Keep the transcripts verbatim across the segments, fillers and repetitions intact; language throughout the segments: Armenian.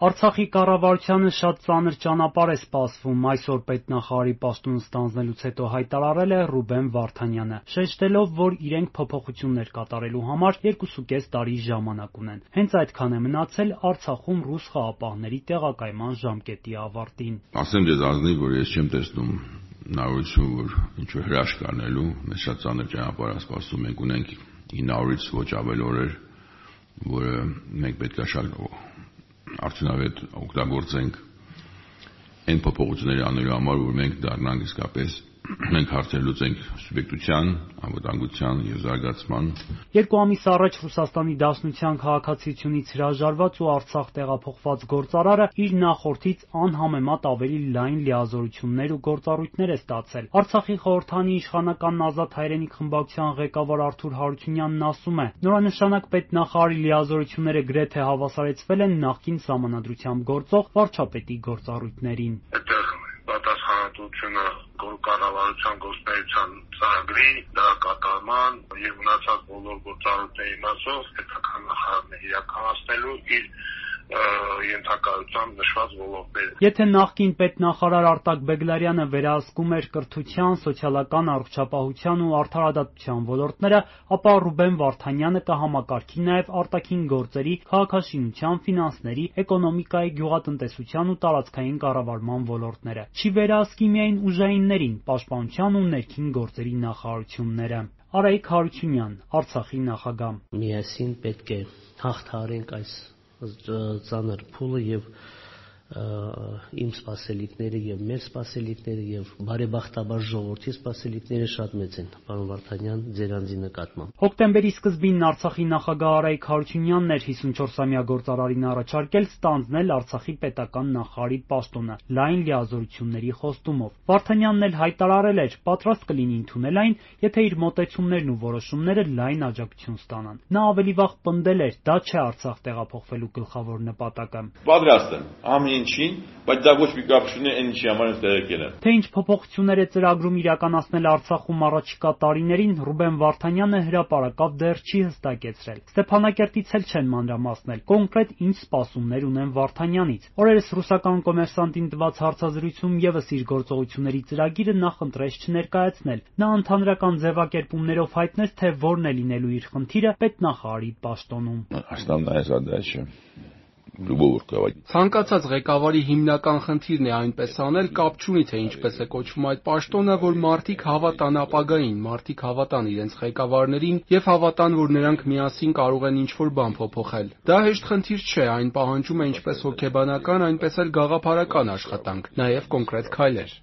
Արցախի կառավարությանը շատ ծանր ճանապարհ է սպասվում, այսօր պետնախարարի պաշտոնը ստանձնելուց հետո հայտարարել է Ռուբեն Վարդանյանը, շեշտելով, որ իրենք փոփոխություններ կատարելու համար երկուսուկես տարի ժամանակ ունեն։ Հենց այդքան է մնացել Արցախում ռուս խաղապահների տեղակայման ժամկետի ավարտին։ Ասեմ ձեզ ազնիվ, որ ես չեմ տեսնում հնարավորություն, որ ինչ-որ հրաշք անելու, մեզ շատ ծանր ճանապարհ է սպասում, մենք ունենք ինը հարյուրից ոչ ավել օրեր, որը մենք պետք է շատ արդյունավետ օգտագործենք այն փոփոխությունների անելու համար, որ մենք դառնանք իսկապես մենք հարցեր լուծենք սուբյեկտության, անվտանգության եւ զարգացման։ Երկու ամիս առաջ Ռուսաստանի Դաշնության քաղաքացիությունից հրաժարված ու Արցախ տեղափոխված գործարարը իր նախորդից անհամեմատ ավելի լայն լիազորություններ ու գործառույթներ է ստացել։ Արցախի խորհրդանի իշխանական Ազատ հայրենիք խմբակցության ղեկավար Արթուր Հարությունյանն ասում է. նորանշանակ պետնախարարի լիազորությունները գրեթե հավասարեցվել են նախկին սահմանադրությամբ գործող վարչապետի գործառույթներին։ Պատասխանատվությունը կառավարության գործունեության ծրագրի դրա կատարման եւ մնացած բոլոր գործառույթների մասով պետական նախարարն է իրականացնելու իր ենթակայությամբ նշված ոլորտները։ Եթե նախկին պետնախարար Արտակ Բեգլարյանը վերահսկում էր կրթության, սոցիալական առողջապահության ու արդարադատության ոլորտները, ապա Ռուբեն Վարդանյանը կհամակարգի նաև արտաքին գործերի, քաղաքաշինության, ֆինանսների, էկոնոմիկայի, գյուղատնտեսության ու տարածքային կառավարման ոլորտները։ Չի վերահսկի միայն ուժայիններին, պաշտպանության ու ներքին գործերի նախարարությունները։ Արայիկ Հարությունյան, Արցախի նախագահ։ Միասին պետք է հաղթահարենք այս ծանր փուլը եւ իմ սպասելիքները եւ մեր սպասելիքները եւ բարեբախտաբար ժողովրդի սպասելիքները շատ մեծ են, պարոն Վարդանյան, ձեր անձի նկատմամբ։ Հոկտեմբերի սկզբին Արցախի նախագահ Արայիկ Հարությունյանն էր հիսունչորսամյա գործարարին առաջարկել ստանձնել Արցախի պետական նախարարի պաշտոնը լայն լիազորությունների խոստումով։ Վարդանյանն էլ հայտարարել էր, պատրաստ կլինի ընդունել այն, եթե իր մոտեցումներն ու որոշումները լայն աջակցություն ստանան։ Նա ավելի վաղ պնդել էր, դա չէ Արցախ տեղափոխվելու գլխավոր նպատակը։ Պատրաստ եմ ամեն ինչին, բայց դա ոչ մի կապ չունի այն ինչի համար ես տեղեկել եմ։ Թե ինչ փոփոխություններ է ծրագրում իրականացնել Արցախում առաջիկա տարիներին, Ռուբեն Վարդանյանը հրապարակավ դեռ չի հստակեցրել։ Ստեփանակերտից էլ չեն մանրամասնել կոնկրետ ինչ սպասումներ ունեն Վարդանյանից։ Օրերս ռուսական կոմերսանտին տված հարցազրույցում եւս իր գործողությունների ծրագիրը նախընտրեց չներկայացնել։ Նա ընդհանրական ձևակերպումներով հայտնեց, թե որն է լինելու իր խնդիրը պետնախարարի պաշտոնում։ Ցանկացած ղեկավարի հիմնական խնդիրն է այնպես անել, կապ չունի թե ինչպես է կոչվում այդ պաշտոնը, որ մարդիկ հավատան ապագային, մարդիկ հավատան իրենց ղեկավարներին եւ հավատան, որ նրանք միասին կարող են ինչ-որ բան փոփոխել։ Դա հեշտ խնդիր չէ, այն պահանջում է ինչպես հոգեբանական, այնպես էլ գաղափարական աշխատանք, նաեւ կոնկրետ քայլեր։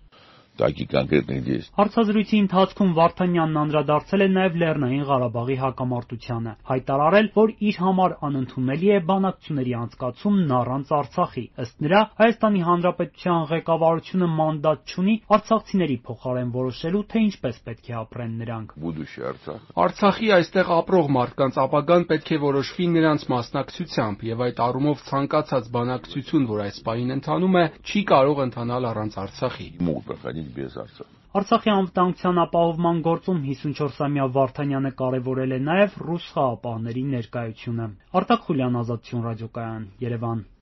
Հարցազրույցի ընթացքում Վարդանյանն անդրադարձել է նաև Լեռնային Ղարաբաղի հակամարտությանը, հայտարարել, որ իր համար անընդունելի է բանակցությունների անցկացումն առանց Արցախի։ Ըստ նրա, Հայաստանի Հանրապետության ղեկավարությունը մանդատ չունի արցախցիների փոխարեն որոշելու, թե ինչպես պետք է ապրեն նրանք։ Արցախի այստեղ ապրող մարդկանց ապագան պետք է որոշվի նրանց մասնակցությամբ, եւ այդ առումով ցանկացած բանակցություն, որ այս պահին ընթանում է, չի կարող ընթանալ առանց Արցախի։ Արցախի անվտանգության ապահովման գործում հիսունչորսամյա Վարդանյանը կարևորել է նաև ռուս խաղապահների ներկայությունը։ Արտակ Խուլյան, Ազատություն ռադիոկայան, Երևան։